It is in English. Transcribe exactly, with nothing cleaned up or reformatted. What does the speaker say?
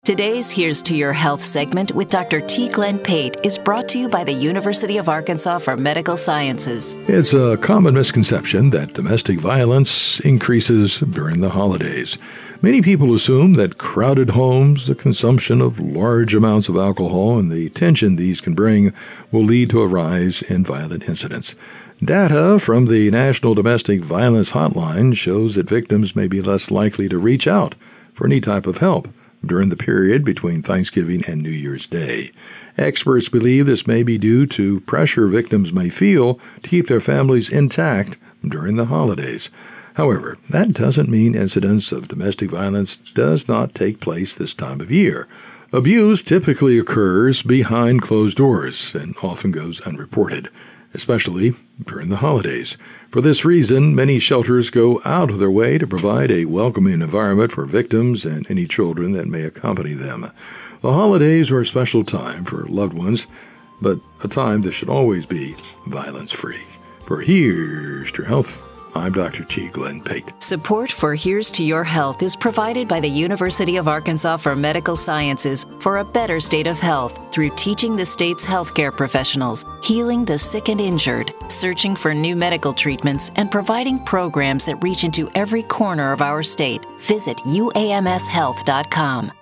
Today's Here's to Your Health segment with Doctor T. Glenn Pate is brought to you by the University of Arkansas for Medical Sciences. It's a common misconception that domestic violence increases during the holidays. Many people assume that crowded homes, the consumption of large amounts of alcohol, and the tension these can bring will lead to a rise in violent incidents. Data from the National Domestic Violence Hotline shows that victims may be less likely to reach out for any type of help during the period between Thanksgiving and New Year's Day. Experts believe this may be due to pressure victims may feel to keep their families intact during the holidays. However, that doesn't mean incidents of domestic violence does not take place this time of year. Abuse typically occurs behind closed doors and often goes unreported, especially during the holidays. For this reason, many shelters go out of their way to provide a welcoming environment for victims and any children that may accompany them. The holidays are a special time for loved ones, but a time that should always be violence-free. For Here's to Your Health, I'm Doctor T. Glenn Pate. Support for Here's to Your Health is provided by the University of Arkansas for Medical Sciences for a better state of health through teaching the state's healthcare professionals, healing the sick and injured, searching for new medical treatments, and providing programs that reach into every corner of our state. Visit U A M S health dot com.